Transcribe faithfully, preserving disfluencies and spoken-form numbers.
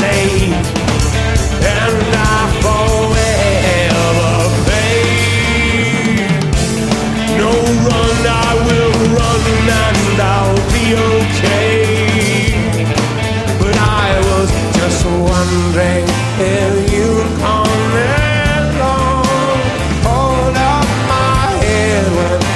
made, and I forever pay. No run, I will run and I'll be okay. But I was just wondering if